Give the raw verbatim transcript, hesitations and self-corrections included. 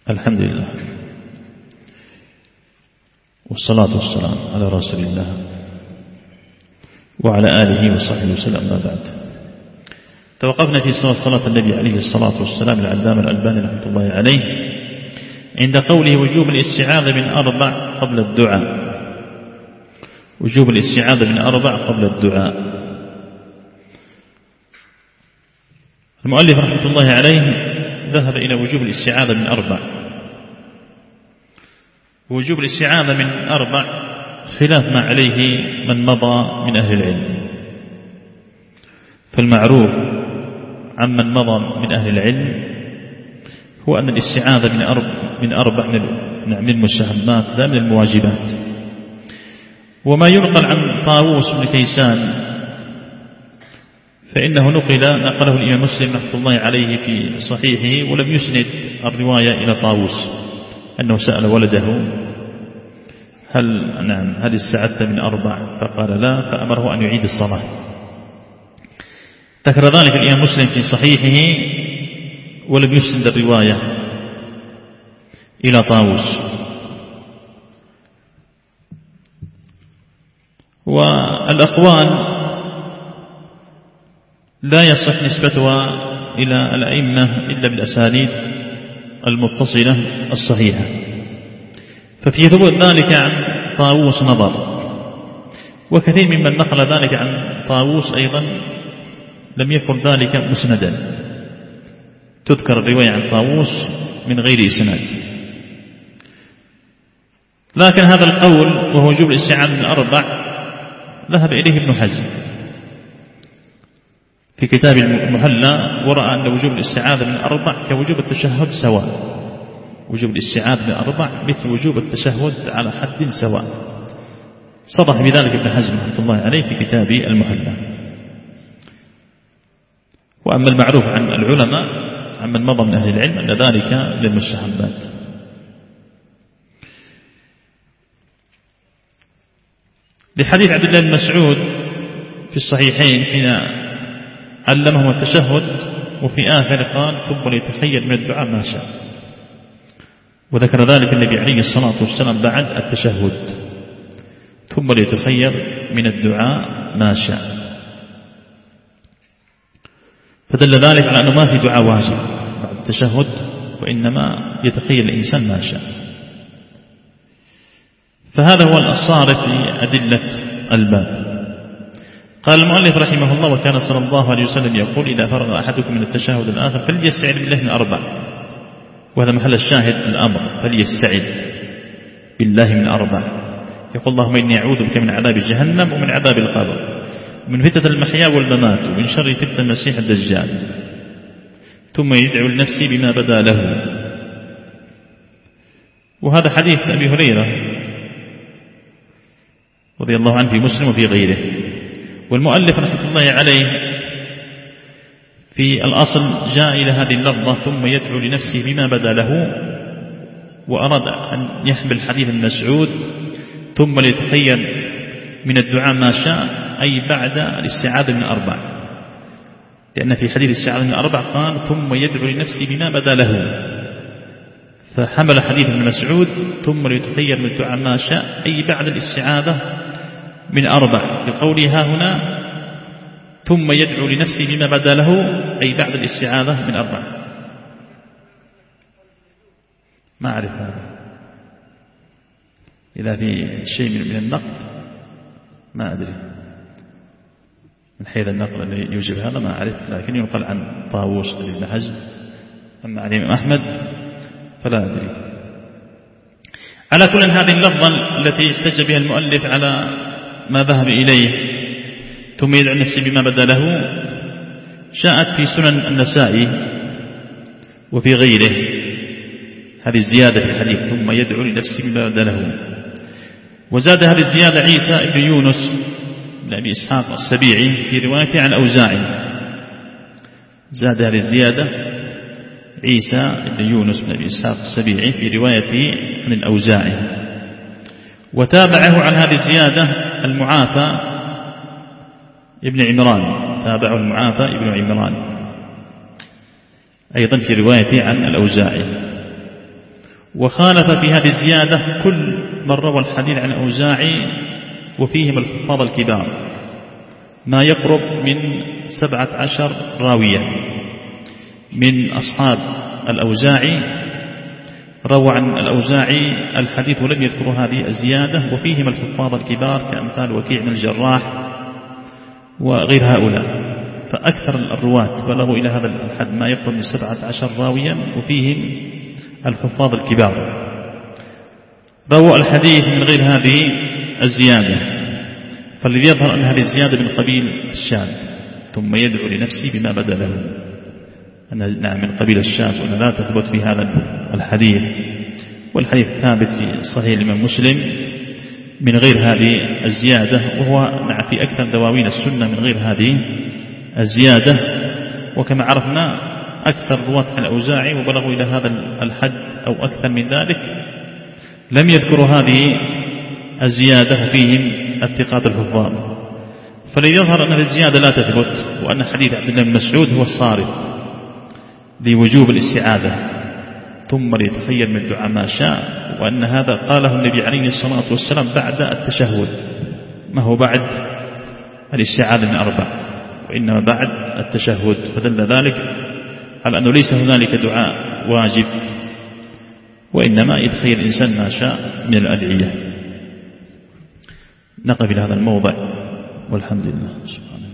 الحمد لله والصلاة والسلام على رسول الله وعلى آله وصحبه وسلم. ما بعد، توقفنا في صلاة النبي عليه الصلاة والسلام العلامة الألباني رحمة الله عليه عند قوله وجوب الاستعاذة من أربع قبل الدعاء. وجوب الاستعاذة من أربع قبل الدعاء. المؤلف رحمة الله عليه ذهب إلى وجوب الاستعاذة من أربع. وجوب الاستعاذة من أربع خلاف ما عليه من مضى من أهل العلم، فالمعروف عمن مضى من أهل العلم هو أن الاستعاذة من أربع من أربع من المستحبات لا من المواجبات. وما ينقل عن طاووس بن كيسان فإنه نقل نقله الإمام مسلم رحمة الله عليه في صحيحه، ولم يسند الرواية إلى طاووس أنه سأل ولده هل نعم هل استعدت من أربع؟ فقال لا، فأمره أن يعيد الصلاة. ذكر ذلك الإمام مسلم في صحيحه ولم يسند الرواية إلى طاووس. والأقوال لا يصح نسبتها إلى الأئمة إلا بالأسانيد المتصلة الصحيحة، ففي ثبوت ذلك عن طاووس نظر، وكثير ممن نقل ذلك عن طاووس أيضا لم يكن ذلك مسندا، تذكر الرواية عن طاووس من غير إسناد. لكن هذا القول وهو وجوب الاستعاذة من الأربع ذهب إليه ابن حزم في كتاب المحلى، ورأى أن وجوب الاستعاذة من الأربع كوجوب التشهد سواء. وجوب الاستعاذة من الأربع مثل وجوب التشهد على حد سواء. صرح بذلك ابن حزم رحمة الله عليه في كتاب المحلى. وأما المعروف عن العلماء عن من مضى من أهل العلم أن ذلك للمستحبات. لحديث عبد الله بن مسعود في الصحيحين حين علمهم التشهد وفي آخر قال ثم ليتخيل من الدعاء ما شاء، وذكر ذلك النبي عليه الصلاة والسلام بعد التشهد ثم ليتخيل من الدعاء ما شاء، فدل ذلك على أنه ما في دعاء واجب بعد التشهد، وإنما يتخيل الإنسان ما شاء. فهذا هو الصارف لأدلة الباب. قال المؤلف رحمه الله وكان صلى الله عليه وسلم يقول إذا فرغ أحدكم من التشهد الآخر فليستعذ بالله من أربع، وهذا محل الشاهد الأمر، فليستعذ بالله من أربع. يقول اللهم إني أعوذ بك من عذاب جهنم ومن عذاب القبر ومن فتنة المحيا والممات ومن شر فتنة المسيح الدجال، ثم يدعو لنفسه بما بدا له. وهذا حديث أبي هريرة رضي الله عنه في مسلم وفي غيره. والمؤلف رحمة الله عليه في الأصل جاء إلى هذه اللفظة ثم يدعو لنفسه بما بدا له، وأراد أن يحمل حديث المسعود ثم ليتخيل من الدعاء ما شاء، أي بعد الاستعاذة من أربع، لأن في حديث الاستعاذة من أربع قال ثم يدعو لنفسه بما بدا له، فحمل حديث المسعود ثم ليتخيل من الدعاء ما شاء أي بعد الاستعاذة من أربع، لقوله ها هنا ثم يدعو لنفسه بما بدا له أي بعد الاستعاذة من أربع. ما أعرف هذا، إذا في شيء من النقل ما أدري من حيث النقل الذي يوجب هذا ما أعرف، لكن ينقل عن طاووس بن حزم. أما عن الإمام أحمد فلا أدري. على كل هذه اللفظة التي احتج بها المؤلف على ما ذهب إليه ثم يدعو نفسه بما بدا له جاءت في سنن النسائي وفي غيره هذه الزيادة في الحديث ثم يدعو لنفسه بما بدا له. وزاد هذه الزيادة عيسى بن يونس بن أبي إسحاق السبيعي في روايته عن أوزاعي. زاد هذه الزيادة عيسى بن يونس بن أبي إسحاق السبيعي في روايته عن الأوزاعي. وتابعه عن هذه الزيادة المعافى ابن عمران، تابعه المعافى ابن عمران أيضا في روايته عن الأوزاعي. وخالف في هذه الزيادة كل من روى الحديث عن الأوزاعي وفيهم الحفاظ الكبار ما يقرب من سبعة عشر راويا من أصحاب الأوزاعي روى عن الأوزاعي الحديث ولم يذكروا هذه الزيادة، وفيهم الحفاظ الكبار كأمثال وكيع بن الجراح وغير هؤلاء. فأكثر الرواة بلغوا إلى هذا الحد ما يقرب من سبعة عشر راويا وفيهم الحفاظ الكبار رووا الحديث من غير هذه الزيادة. فالذي يظهر أن هذه الزيادة من قبيل الشاذ، ثم يدعو لنفسه بما بدا له أن نعم من قبيل الشاذ وأن لا تثبت في هذا الحديث. والحديث ثابت في صحيح الإمام مسلم من غير هذه الزيادة، وهو نعم في أكثر دواوين السنة من غير هذه الزيادة. وكما عرفنا أكثر رواة عن الأوزاعي وبلغوا إلى هذا الحد أو أكثر من ذلك لم يذكروا هذه الزيادة فيهم الثقات الحفاظ. فليظهر أن هذه الزيادة لا تثبت، وأن حديث عبد الله بن مسعود هو الصارف لوجوب الاستعاذة ثم ليتخير من الدعاء ما شاء، وأن هذا قاله النبي عليه الصلاة والسلام بعد التشهد، ما هو بعد الاستعاذة من أربع، وإنما بعد التشهد. فدل ذلك على أنه ليس هنالك دعاء واجب، وإنما يتخير الإنسان ما شاء من الأدعية. نقف إلى هذا الموضع والحمد لله سبحانه.